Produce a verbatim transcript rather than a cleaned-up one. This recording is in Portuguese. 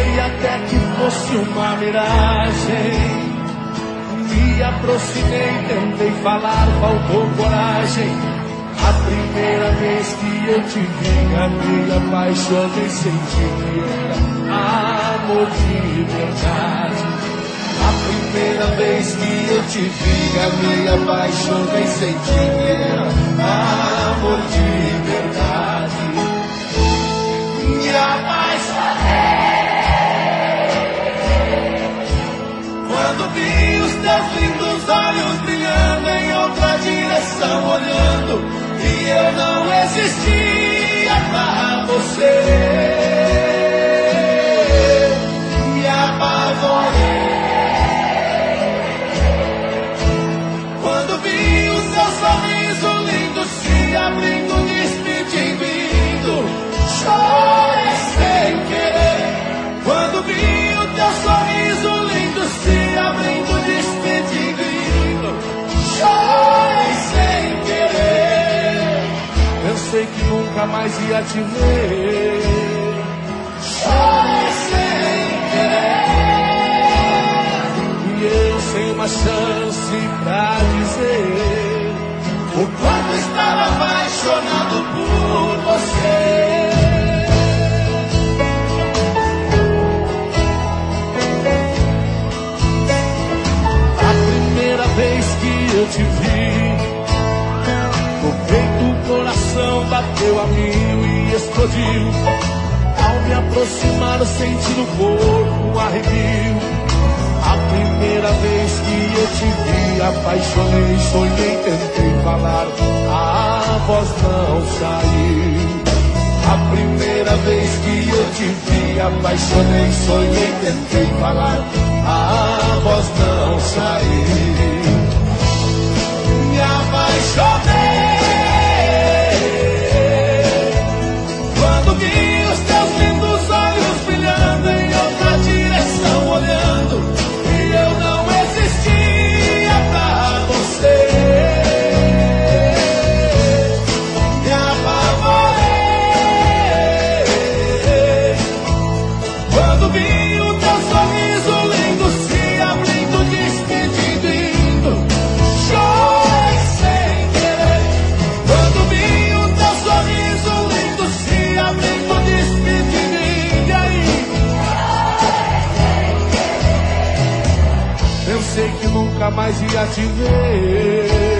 Pensei até que fosse uma miragem. Me aproximei, tentei falar, faltou coragem. A primeira vez que eu te vi, amei, apaixonei, senti que era amor de verdade. A primeira vez que eu te vi, amei, apaixonei, senti que era amor de verdade. Me apaixonei quando vi os teus lindos olhos brilhando em outra direção, olhando, e eu não existia pra você. Me apavorei quando vi o seu sorriso lindo se abrindo, despedindo, indo. Chorei sem querer quando vi o teu sorriso lindo se abrindo, despedindo, indo. Chorei sem querer. Pensei que nunca mais ia te ver. Chorei sem querer. E eu sem uma chance pra dizer o quanto estava apaixonado por você. Vez que eu te vi, no peito o coração bateu a mil e explodiu. Ao me aproximar eu senti no corpo um arrepio. A primeira vez que eu te vi, apaixonei, sonhei, tentei falar, a voz não saiu. A primeira vez que eu te vi, apaixonei, sonhei, tentei falar, a voz não saiu. Me apaixonei quando vi os teus lindos olhos brilhando em outra direção, olhando, e eu não existia pra você. Me apavorei quando vi o teu sorriso lindo se abrindo, despedindo, indo. Chorei sem querer quando vi o teu sorriso lindo se abrindo, despedindo, indo. E aí? Pensei que nunca mais ia te ver.